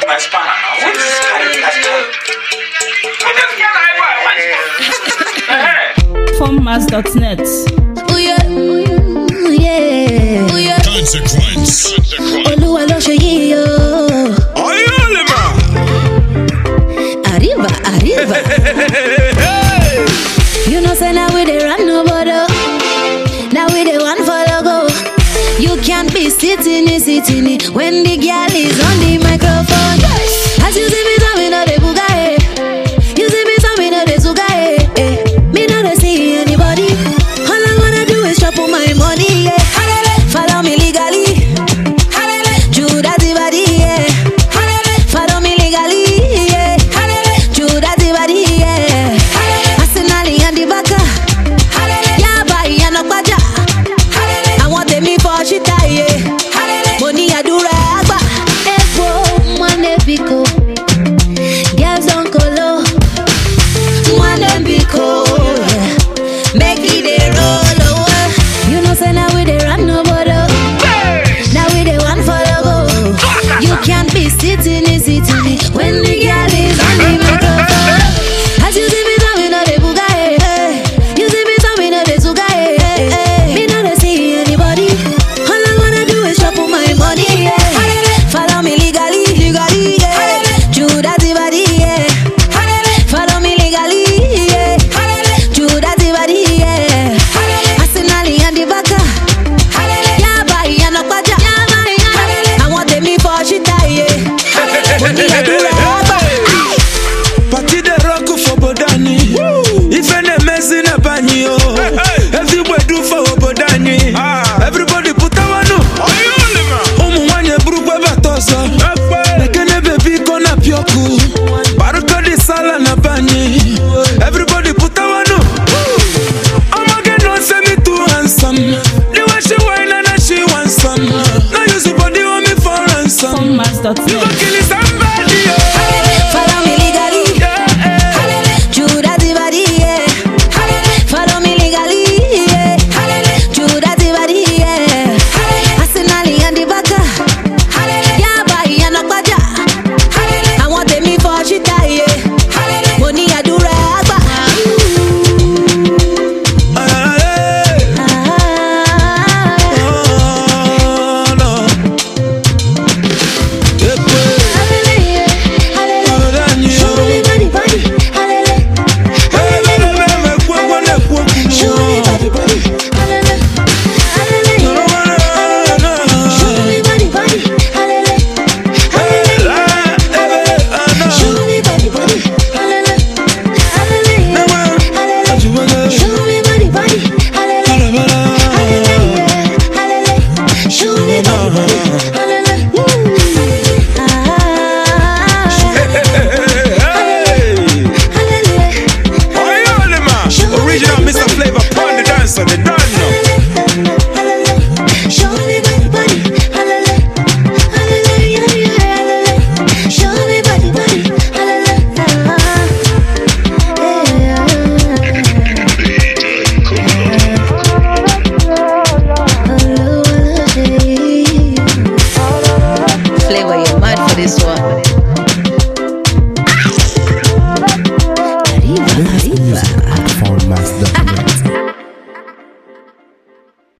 my spanner now. What is this carry? Formmas.net. Oh yeah, oh yeah, oh yeah. Consequence. Oluwa lo ṣe yìí o. Oyolema. Arriba, arriba. You know say now we dey run no border. Now we dey one for the go. You can't be sitting when the girl is on the microphone. As you see me talking on the bugae, you see me talking on the sugae. Me not to see anybody. All I wanna do is drop all my money. Yeah. Follow me legally. Judas the body. Yeah. Follow me legally. Yeah. Judas the body. Yeah. Arsenal and the baka. Yeah, buy and no kwaja. I want them me for shit. Yeah. Money I do ragba. Evo money biko. Girls don't colo. Money biko. Make it a roll over. You know say now we dey run no border. Now we dey one for the go. You can't be sitting when the girl is on the microphone. As you see me talking on the bugae, you see me talking on the sugae. Me not to see anybody. All I wanna do is drop all my money. Yeah. Follow me legally, yeah. Judas the body, yeah. Follow me legally, yeah. Judas the body, yeah. Arsenal and the baka. Yeah, buy and no kwaja. I want them me for shit, yeah. Money I do ragba. Party the rock for Bodani. If any mess in a banyo, everybody do for Bodani. Everybody put a one up. Umwanya brugwa batosa. Nekene baby kona pyoku. Baruka di sala na bani. Everybody put a one up. I'ma get no send me too handsome. The way she whine and she wants some. Now use the body on me for ransom. Formmas.net. You gon' kill somebody, Follow me legally. Judas the body, yeah. Follow me legally, yeah. Judas the body, yeah. Arsenal and the baka. Yeah, buy and no kwaja. I want them me for shit, yeah. Money I do ragba. Show me body, body. Show me body, body. Show me body, body. Show me body, body. Show me body, body. Show me body, body.